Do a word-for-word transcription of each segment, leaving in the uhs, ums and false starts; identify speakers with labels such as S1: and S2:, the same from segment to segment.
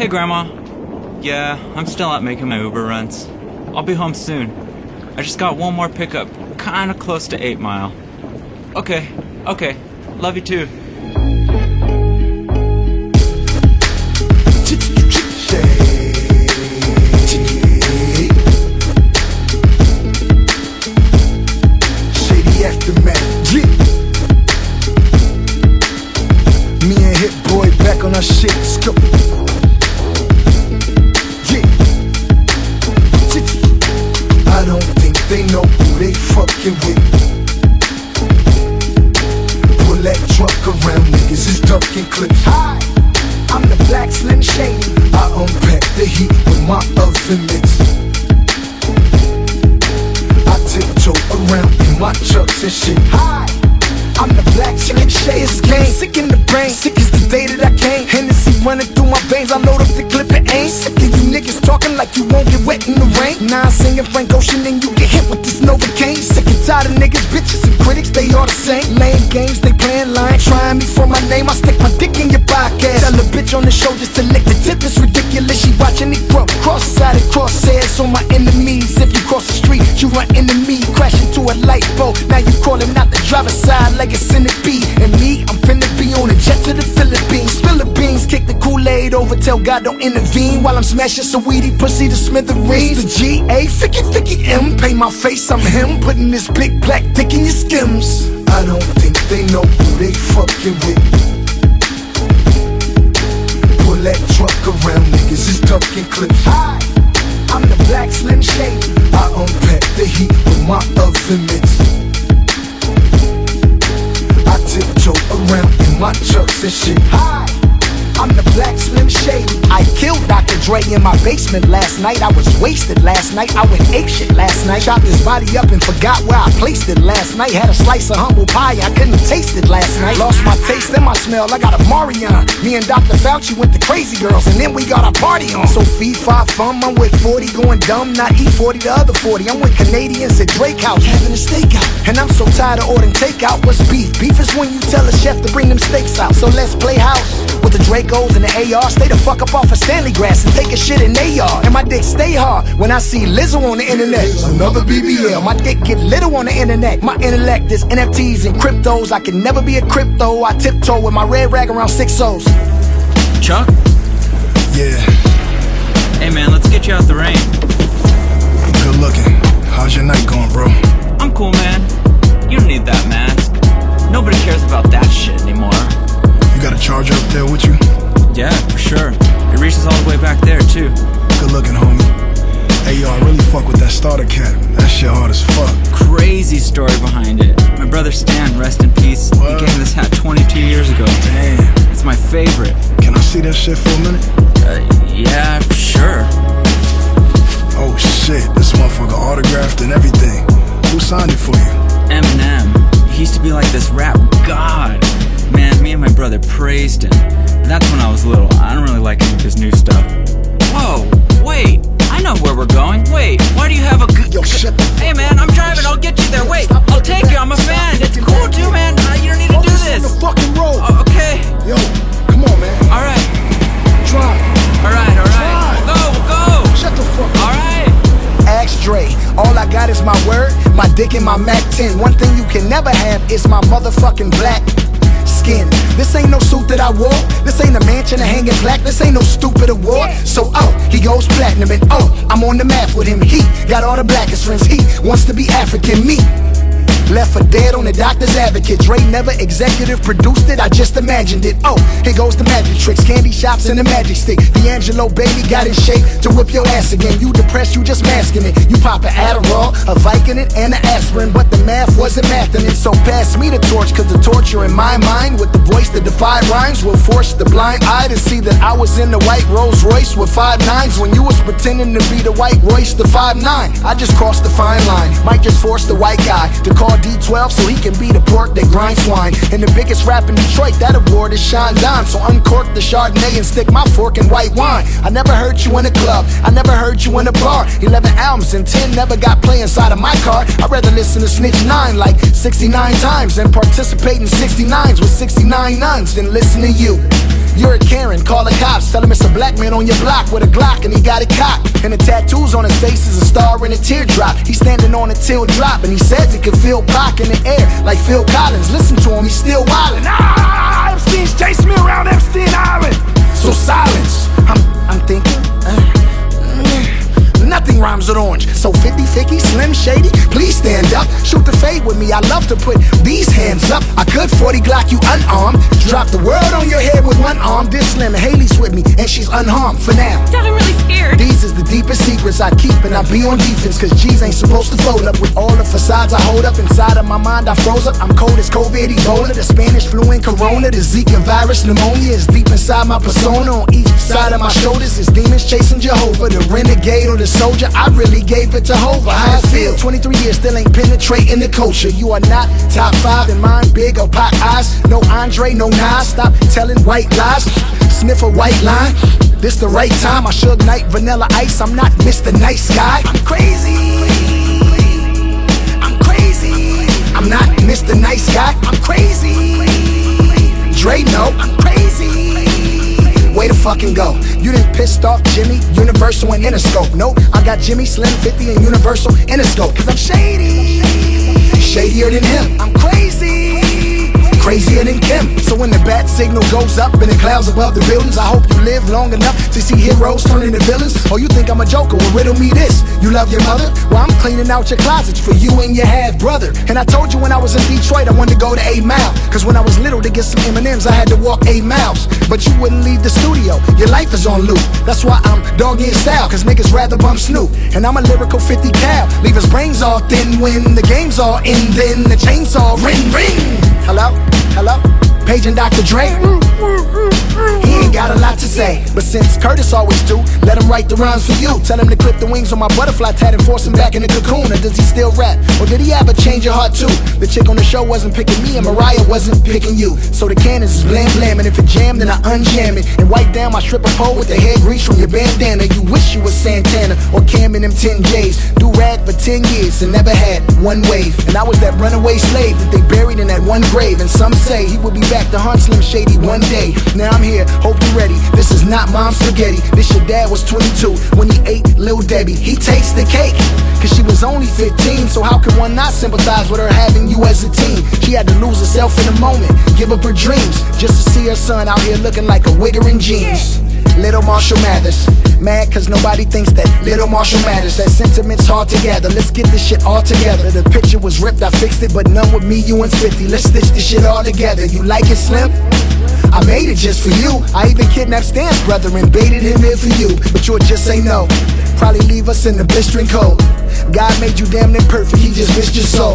S1: Hey Grandma. Yeah, I'm still out making my Uber runs. I'll be home soon. I just got one more pickup, kinda close to eight Mile. Okay, okay. Love you too.
S2: Shady Aftermath, yeah. Me and Hit Boy back on our shit, let's go. Yeah. I don't think they know who they fucking with. Pull that truck around, niggas is ducking clips. Hi, I'm the Black Slim Shady. I unpack the heat with my oven mitts. I tiptoe around in my chucks and shit. Hi, I'm the Black Chicken Shady. It's game, sick in the brain, sick as the day that I came. Hennessy running through my veins, I load up the clip and aim. Sick of you niggas talking like you won't get wet in the rain. Now I'm singing Frank Ocean and you get hit with this Novocaine. Sick and tired of niggas, bitches and critics, they all the same. Lame games, they playing line, trying me for my name. I stick my dick in your podcast. Tell a bitch on the show just to lick the tip, it's ridiculous. She watching it grow, cross-sided crosshairs on my enemies. If you cross the street, you run into me, crash into a light bulb. Now you crawling out the driver's side like a centipede. And me, I'm finna be on a jet to the Philippines. Philippines, kick the Kool-Aid over, tell God don't intervene. While I'm smashing some weedy pussy to smithereens. The G A, Ficky Ficky M, pay my face, I'm him. Putting this big black dick in your skims. I don't think they know who they fucking with. Pull that truck around, niggas is ducking clips. Hi, I'm the Black Slim Shady. I unpack the heat with my oven mitts. I tiptoe around in my chucks and shit. Hi, I'm the Black Slim Shady. I killed Doctor Dre in my basement last night. I was wasted last night. I went apeshit last night. Chopped his body up and forgot where I placed it last night. Had a slice of humble pie, I couldn't taste it last night. Lost my taste and my smell, I got a Marion. Me and Doctor Fauci went to Crazy Girls, and then we got our party on. So fee, fi, fum, I'm with forty going dumb. Not E forty, the other forty. I'm with Canadians at Drake House, having a steakout. And I'm so tired of ordering takeout. What's beef? Beef is when you tell a chef to bring them steaks out. So let's play house with the Dracos and the A R. Stay the fuck up off of Stanley Grass and take a shit in A R. And my dick stay hard when I see Lizzo on the internet. Another B B L, my dick get little on the internet. My intellect is N F Ts and cryptos. I can never be a crypto. I tiptoe with my red rag around six O's.
S1: Chuck?
S2: Yeah.
S1: Hey man, let's get you out the rain.
S2: Good looking. How's your night going, bro?
S1: I'm cool, man. You don't need that mask. Nobody cares about that shit anymore.
S2: You got a charger up there with you?
S1: Yeah, for sure. It reaches all the way back there, too.
S2: Good looking, homie. Hey, yo, I really fuck with that starter cap. That shit hard as fuck.
S1: Crazy story behind it. My brother Stan, rest in peace,
S2: What?
S1: he gave me this hat twenty-two years ago.
S2: Damn.
S1: It's my favorite.
S2: Can I see that shit for a minute?
S1: Uh, yeah, sure.
S2: Oh shit, this motherfucker autographed and everything. Who signed it for you?
S1: Eminem. He used to be like this rap god. Man, me and my brother praised him. That's when I was little. I don't really like any of his new stuff. Whoa, wait. I know where we're going. Wait, why do you have a good...
S2: Yo, shut the
S1: Hey man, I'm driving. I'll get you there. Wait, I'll take you. I'm a fan. It's cool too, man. Uh, you don't need to do
S2: Focus on
S1: this.
S2: the fucking road.
S1: Oh, okay.
S2: Yo, come on, man.
S1: Alright.
S2: Drive.
S1: Alright, alright.
S2: Drive.
S1: We'll go, we'll go.
S2: Shut the fuck up.
S1: Alright.
S2: Ask Dre, all I got is my word, my dick and my Mac ten. One thing you can never have is my motherfucking black skin. This ain't no suit that I wore. This ain't a mansion a hanging plaque. This ain't no stupid award. So oh, he goes platinum and oh, I'm on the map with him. He got all the blackest friends. He wants to be African. Me left for dead on the doctor's advocate. Dre never executive produced it, I just imagined it. Oh, here goes the magic tricks, candy shops and the magic stick. D'Angelo baby got in shape to whip your ass again. You depressed, you just masking it. You pop an Adderall, a Vicodin, and an aspirin, but the math wasn't mathing it. So pass me the torch, cause the torture in my mind with the voice that defied rhymes will force the blind eye to see that I was in the white Rolls Royce with five nines when you was pretending to be the white Royce, the five nine. I just crossed the fine line, might just force the white guy to call D twelve so he can be the pork that grinds swine. And the biggest rap in Detroit, that award is Sean Don. So uncork the Chardonnay and stick my fork in white wine. I never heard you in a club, I never heard you in a bar. Eleven albums and ten never got play inside of my car. I'd rather listen to Snitch nine like sixty-nine times and participate in sixty-nines with sixty-nine nuns than listen to you. You're a Karen, call the cops. Tell him it's a black man on your block with a Glock and he got it cocked. And the tattoos on his face is a star and a teardrop. He's standing on a till drop and he says he can feel Pac in the air like Phil Collins. Listen to him, he's still wildin'. Ah, Epstein's chasing me around Epstein Island. So silence, I'm, I'm thinking uh, mm, nothing rhymes with orange. So fifty, fifty, Slim Shady, please stand up. Shoot the fade with me, I love to put these hands up. I could forty Glock you unarmed. Drop the world on your head with one arm. This Slim and Haley's with me and she's unharmed for now.
S3: Dad, I'm really scared.
S2: These is the deepest secrets I keep and I be on defense. Cause G's ain't supposed to fold up. With all the facades I hold up, inside of my mind I froze up. I'm cold as COVID, Ebola, the Spanish flu and Corona, the Zika virus, pneumonia is deep inside my persona. On each side of my shoulders is demons chasing Jehovah. The renegade or the soldier, I really gave it to Hova. How I feel, twenty-three years still ain't penetrating the culture. You are not top five in mine, big or pop eyes. No Andre, no Nas, stop telling white lies. Sniff a white line, this the right time. I Suge Knight, Vanilla Ice, I'm not Mister Nice Guy. I'm crazy, I'm crazy. I'm not Mister Nice Guy, I'm crazy. Dre, no, I'm crazy. Way to fucking go. You done pissed off Jimmy, Universal and Interscope. No, I got Jimmy, Slim, fifty and Universal, Interscope. Cause I'm shady, shadier than him. I'm crazy, crazier than Kim. So when the bat signal goes up in the clouds above the buildings, I hope you live long enough to see heroes turn into villains. Or you think I'm a joker? Well, riddle me this. You love your mother? Well, I'm cleaning out your closets for you and your half-brother. And I told you when I was in Detroit I wanted to go to eight mile. Cause when I was little to get some M and M's I had to walk eight miles. But you wouldn't leave the studio, your life is on loop. That's why I'm doggy in style, cause niggas rather bump Snoop. And I'm a lyrical fifty cal, leave his brains all thin when the game's all in. Then the chainsaw ring ring. Hello? Hello? Paging Doctor Dre. He ain't got a lot to say, but since Curtis always do, let him write the rhymes for you. Tell him to clip the wings on my butterfly tat and force him back in the cocoon. Or does he still rap? Or did he have a change of heart too? The chick on the show wasn't picking me and Mariah wasn't picking you. So the cannons is blam blam, and if it jammed then I unjam it and wipe down my stripper pole with the hair grease from your bandana. You wish you was Santana or Cam in them ten J's. Do rag for ten years and never had one wave. And I was that runaway slave that they buried in that one grave. And some say he will be back to hunt Slim Shady one day. Now I'm here, hope you ready. This is not mom's spaghetti. This your dad was twenty-two when he ate Lil Debbie. He takes the cake, cause she was only fifteen. So how could one not sympathize with her having you as a teen? She had to lose herself in a moment, give up her dreams, just to see her son out here looking like a wigger in jeans. Little Marshall Mathers, mad cause nobody thinks that Little Marshall matters. That sentiment's hard to gather, let's get this shit all together. The picture was ripped, I fixed it, but none with me, you and fifty. Let's stitch this shit all together. You like it, Slim? I made it just for you. I even kidnapped Stan's brother and baited him in for you. But you'll just say no, probably leave us in the blistering cold. God made you damn near perfect, he just missed your soul.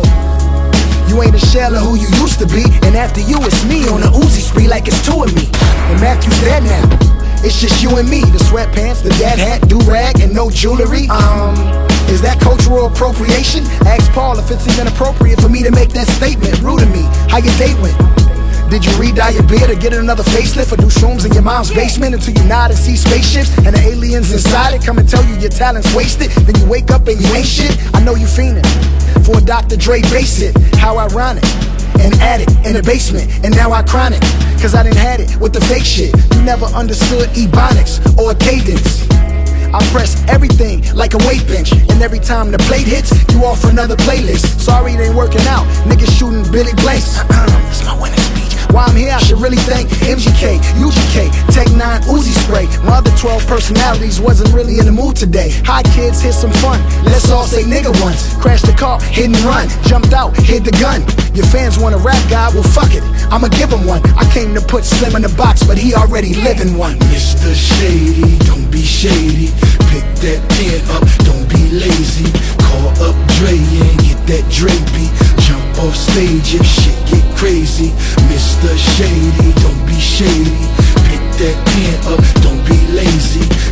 S2: You ain't a shell of who you used to be, and after you it's me on a Uzi spree like it's two of me. And Matthew's dead now, it's just you and me. The sweatpants, the dad hat, do-rag, and no jewelry. Um, is that cultural appropriation? Ask Paul if it's even appropriate for me to make that statement. Rude to me, how your date went? Did you re-dye your beard or get another facelift or do shrooms in your mom's basement until you nod and see spaceships and the aliens inside it come and tell you your talent's wasted? Then you wake up and you ain't shit. I know you fiending for a Doctor Dre bass it. How ironic. And add it in the basement, and now I chronic, cause I done had it with the fake shit. You never understood ebonics or cadence. I press everything like a weight bench, and every time the plate hits, you offer another playlist. Sorry it ain't working out, niggas shooting Billy Blanks. That's my winning speech. While I'm here, I should really thank M G K, U G K, Tech nine, Uzi Spray. My other twelve personalities wasn't really in the mood today. Hi kids, here's some fun. Let's all say nigga once. Crashed the car, hit and run. Jumped out, hit the gun. Your fans want a rap guy? Well fuck it, I'ma give him one. I came to put Slim in the box, but he already live in one.
S4: Mister Shady, don't be shady. Pick that pen up, don't be lazy. Call up Dre and get that Dre beat. Jump off stage if shit get crazy. Mister Shady, don't be shady. Pick that pen up, don't be lazy.